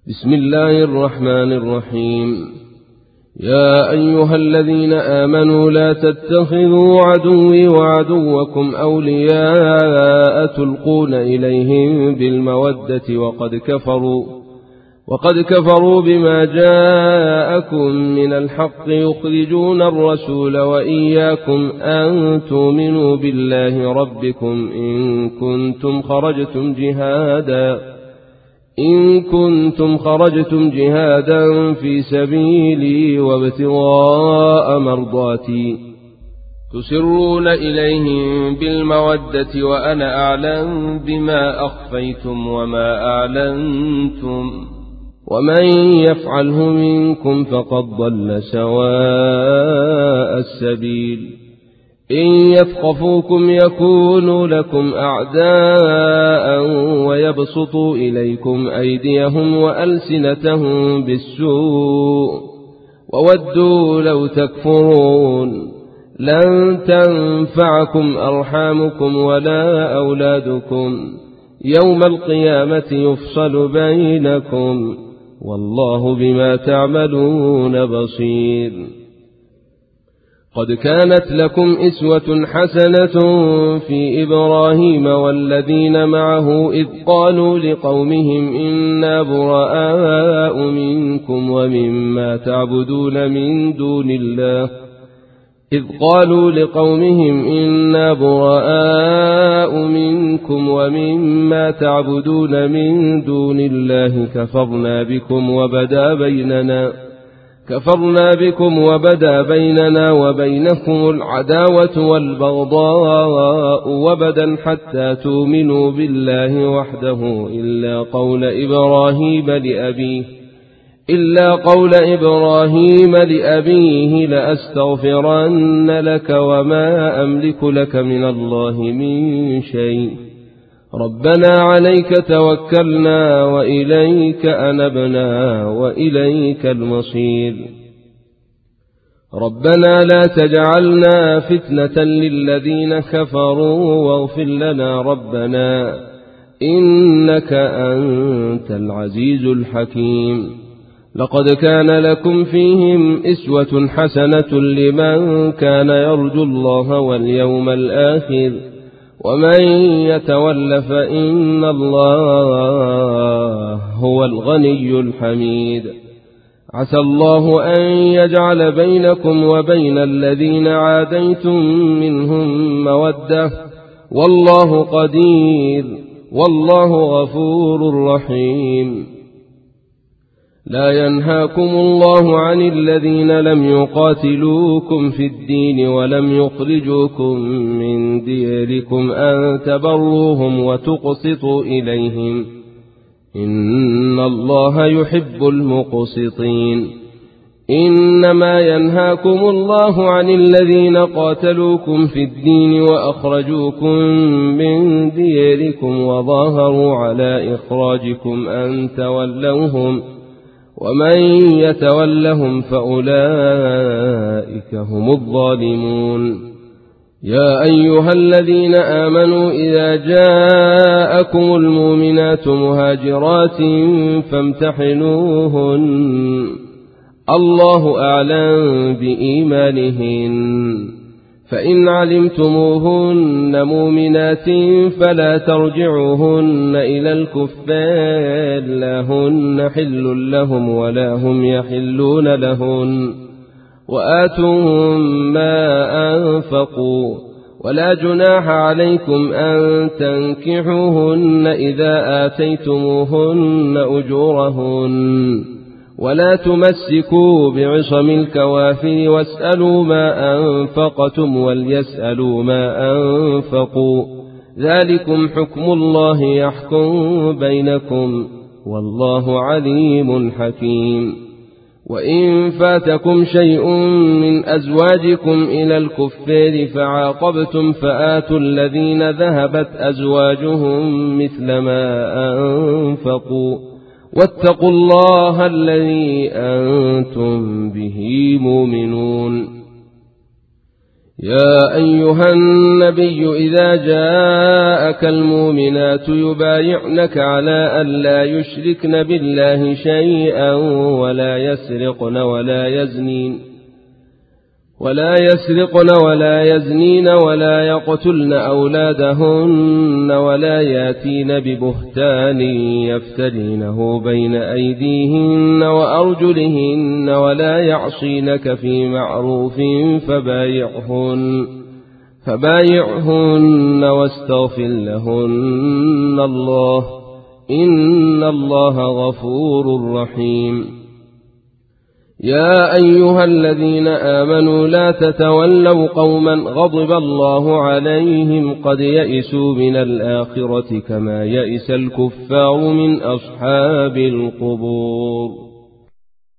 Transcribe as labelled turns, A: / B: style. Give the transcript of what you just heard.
A: بسم الله الرحمن الرحيم. يا أيها الذين آمنوا لا تتخذوا عدوي وعدوكم أولياء تلقون إليهم بالمودة وقد كفروا بما جاءكم من الحق يخرجون الرسول وإياكم أن تؤمنوا بالله ربكم إن كنتم خرجتم جهادا في سبيلي وابتغاء مرضاتي تسرون إليهم بالمودة وأنا أعلم بما أخفيتم وما أعلنتم ومن يفعله منكم فقد ضل سواء السبيل. إن يثقفوكم يكونوا لكم أعداء ويبسطوا إليكم أيديهم وألسنتهم بالسوء وودوا لو تكفرون. لن تنفعكم أرحامكم ولا أولادكم يوم القيامة يفصل بينكم والله بما تعملون بصير. قد كانت لكم أسوة حسنة في إبراهيم والذين معه إذ قالوا لقومهم إنا براء منكم ومما تعبدون من دون الله كفرنا بكم وبدا بيننا وبينكم العداوة والبغضاء وبدا حتى تؤمنوا بالله وحده إلا قول إبراهيم لأبيه لأستغفرن لك وما أملك لك من الله من شيء ربنا عليك توكلنا وإليك أنبنا وإليك المصير. ربنا لا تجعلنا فتنة للذين كفروا واغفر لنا ربنا إنك أنت العزيز الحكيم. لقد كان لكم فيهم أسوة حسنة لمن كان يرجو الله واليوم الآخر ومن يتول فإن الله هو الغني الحميد. عسى الله أن يجعل بينكم وبين الذين عاديتم منهم مودة والله قدير والله غفور رحيم. لا ينهاكم الله عن الذين لم يقاتلوكم في الدين ولم يخرجوكم من ديركم أن تبروهم وتقسطوا إليهم إن الله يحب المقسطين. إنما ينهاكم الله عن الذين قاتلوكم في الدين وأخرجوكم من ديركم وظاهروا على إخراجكم أن تولوهم ومن يتولهم فأولئك هم الظالمون. يا أيها الذين آمنوا إذا جاءكم المؤمنات مهاجرات فامتحنوهن الله أعلم بإيمانهن فإن علمتموهن مؤمنات فلا ترجعوهن إلى الكفار لا هن حل لهم ولا هم يحلون لهن وآتوهم ما أنفقوا ولا جناح عليكم أن تنكحوهن إذا آتيتموهن أجورهن ولا تمسكوا بعصم الكوافر واسألوا ما أنفقتم وليسألوا ما أنفقوا ذلكم حكم الله يحكم بينكم والله عليم حكيم. وإن فاتكم شيء من أزواجكم إلى الكفار فعاقبتم فآتوا الذين ذهبت أزواجهم مثل ما أنفقوا واتقوا الله الذي أنتم به مؤمنون. يا أيها النبي إذا جاءك المؤمنات يبايعنك على أن لا يشركن بالله شيئا ولا يسرقن ولا يزنين ولا يقتلن أولادهن ولا ياتين ببهتان يفترينه بين أيديهن وأرجلهن ولا يعصينك في معروف فبايعهن واستغفر لهن الله إن الله غفور رحيم. يا أيها الذين آمنوا لا تتولوا قوما غضب الله عليهم قد يئسوا من الآخرة كما يئس الكفار من أصحاب القبور.